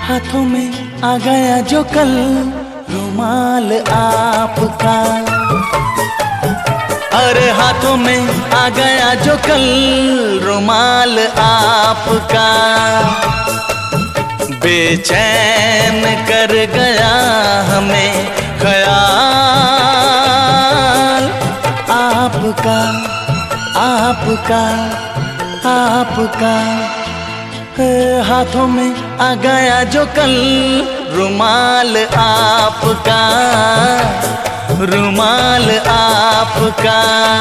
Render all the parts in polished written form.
हाथों में आ गया जो कल रुमाल आपका। अरे हाथों में आ गया जो कल रुमाल आपका। बेचैन कर गया हमें ख्याल आपका आपका आपका। हाथों में आ गया जो कल रुमाल आपका, रुमाल आपका।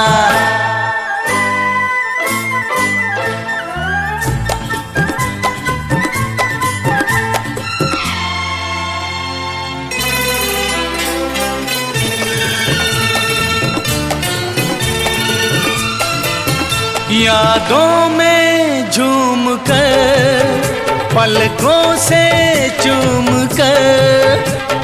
यादों में झूम कर पलकों से चूम कर,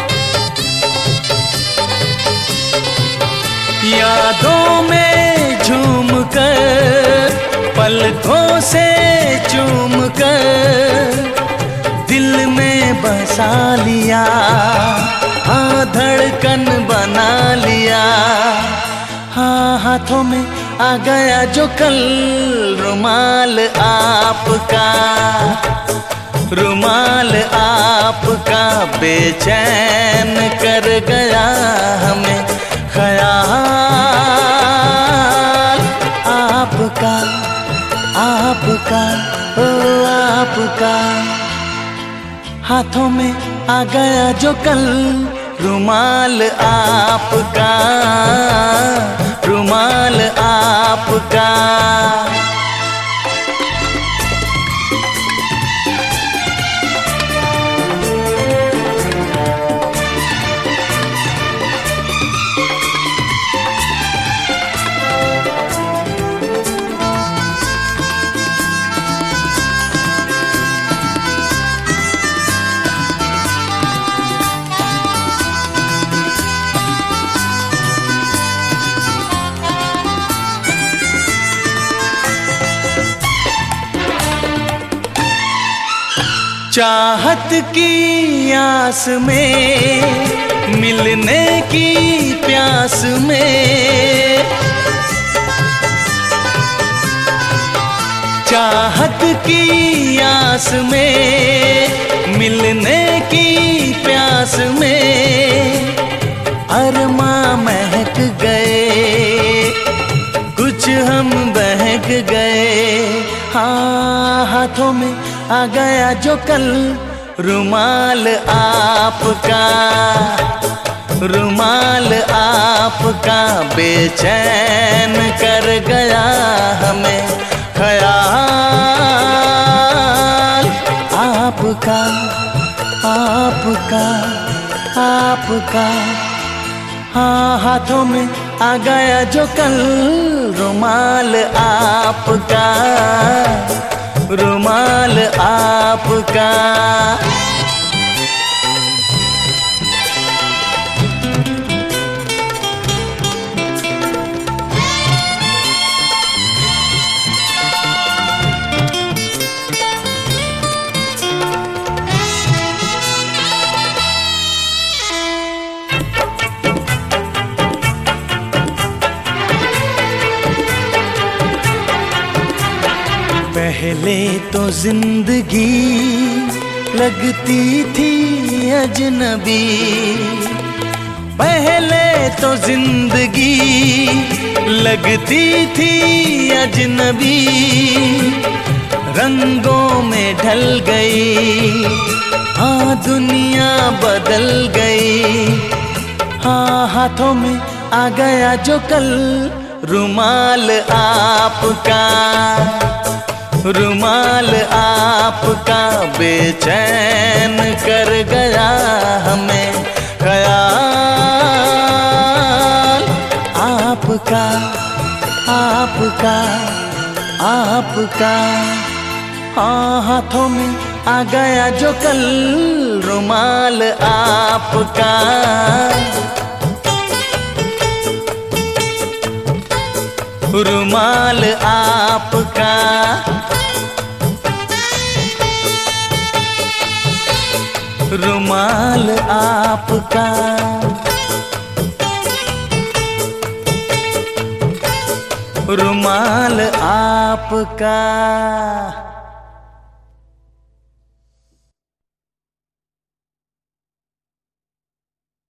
यादों में झूम कर पलकों से चूम कर दिल में बसा लिया, हाँ धड़कन बना लिया। हाँ हाथों में आ गया जो कल रुमाल आपका, रुमाल आपका। बेचैन कर गया हमें ख्याल आपका आपका ओ आपका। हाथों में आ गया जो कल रुमाल आपका, रुमाल आपका। चाहत की आस में मिलने की प्यास में, चाहत की आस में मिलने की प्यास में अरमां महक गए, कुछ हम बहक गए। हाँ हाथों में आ गया जो कल रुमाल आपका, रुमाल आपका। बेचैन कर गया हमें ख्याल आपका आपका आपका। हाँ हाथों में आ गया जो कल रुमाल आपका, रुमाल आपका। पहले तो जिंदगी लगती थी अजनबी, पहले तो जिंदगी लगती थी अजनबी। रंगों में ढल गई, हाँ दुनिया बदल गई। हाँ हाथों में आ गया जो कल रुमाल आपका, रुमाल आपका। बेचैन कर गया हमें ख्याल आपका आपका आपका। हाँ हाथों में आ गया जो कल रुमाल आपका, रुमाल आपका। रुमाल आपका, रुमाल आपका।